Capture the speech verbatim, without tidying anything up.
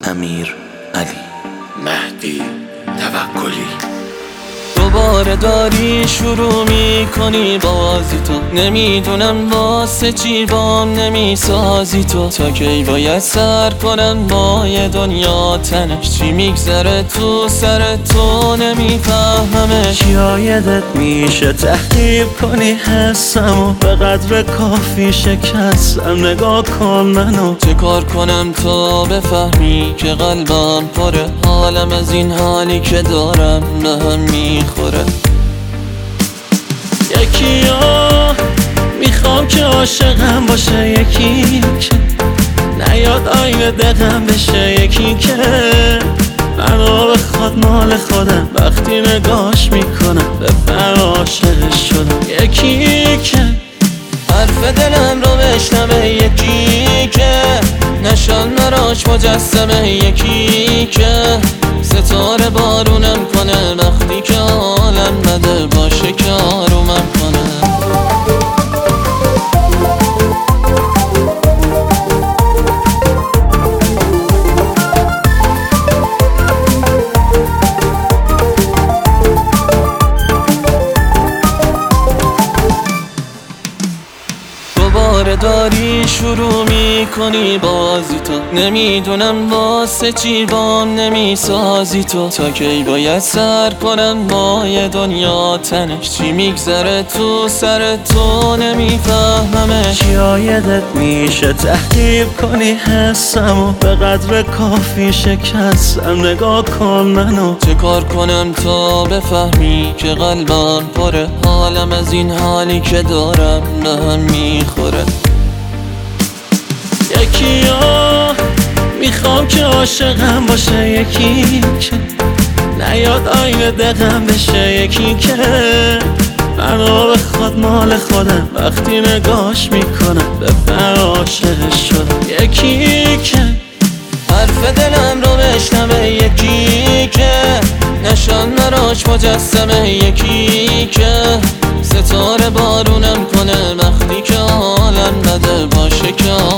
امیر علی مهدی توکلی. دوباره داری شروع میکنی بازی تو، نمیدونم واسه چی بام نمیسازی تو. تا کی باید سر کنم با یه دنیا تنش، چی میگذره تو سر تو نمیفهمش. یادت میشه تحقیب کنی حسمو، به قدر کافی شکستم، نگاه کن منو. چه کار کنم تا بفهمی که قلبم پره، حالم از این حالی که دارم به هم میخوره. یکی ها میخوام که عاشقم باشه، یکی که نیاد آینه دقم بشه، یکی که منو بخواد مال خودم، وقتی نگاش میکنم به عاشقش شدم. یکی که حرف دلم رو بشنوه، یکی که نشان مراش مجسمه، یکی که ستاره بارونم کنه وقتی که حالم بده، باشه که آرومم کنه. دوباره داری شروع میکنی بازی تو، نمیدونم واسه چی بام نمیسازی تو. تا کی باید سر کنم با یه دنیا تنش، چی میگذره تو سر تو نمیفهمش. یادت میشه تحقیب کنی حسمو، به قدر کافی شکستم، نگاه کن منو. چه کار کنم تا بفهمی که قلبم پره، حالم از این حالی که دارم به هم میخوره. یکی ها میخوام که عاشقم باشه، یکی که نیاد آینه دقم بشه، یکی که منو بخواد مال خودم، وقتی نگاش میکنم به عاشقش شدم. یکی که حرف دلم رو بشنوه، یکی که نشان مراش مجسمه، یکی که ستاره بارونم کنه وقتی که حالم بده، باشه که